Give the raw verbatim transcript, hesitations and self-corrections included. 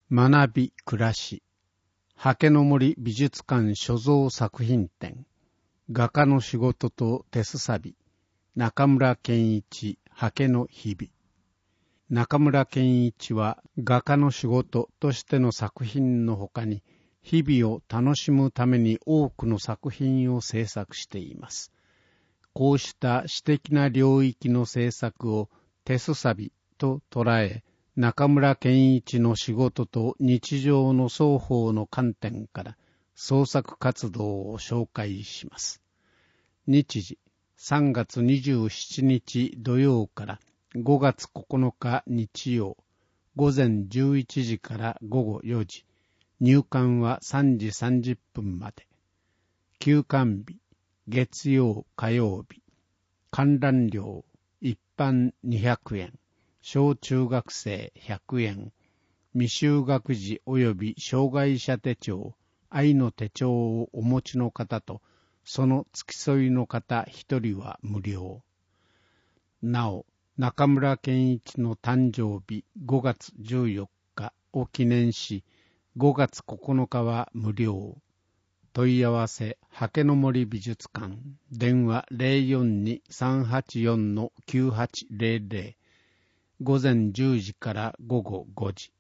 学び暮らし刷毛の森美術館所蔵作品展画家の仕事と手すさび中村健一刷毛の日々。中村健一は画家の仕事としての作品のほかに日々を楽しむために多くの作品を制作しています。こうした詩的な領域の制作を手すさびと捉え、中村健一の仕事と日常の双方の観点から創作活動を紹介します。日時さんがつにじゅうしちにち土曜からごがつここのか日曜、午前じゅういちじからごごよじ、入館はさんじさんじゅっぷんまで。休館日、月曜火曜日。観覧料、一般にひゃくえん。小中学生ひゃくえん。未就学児及び障害者手帳、愛の手帳をお持ちの方と、その付き添いの方一人は無料。なお、中村健一の誕生日ごがつじゅうよっかを記念し、ごがつここのかは無料。問い合わせ、刷毛の森美術館、電話 ゼロよんに さんはちよん きゅうはちゼロゼロ、午前じゅうじからごごごじ。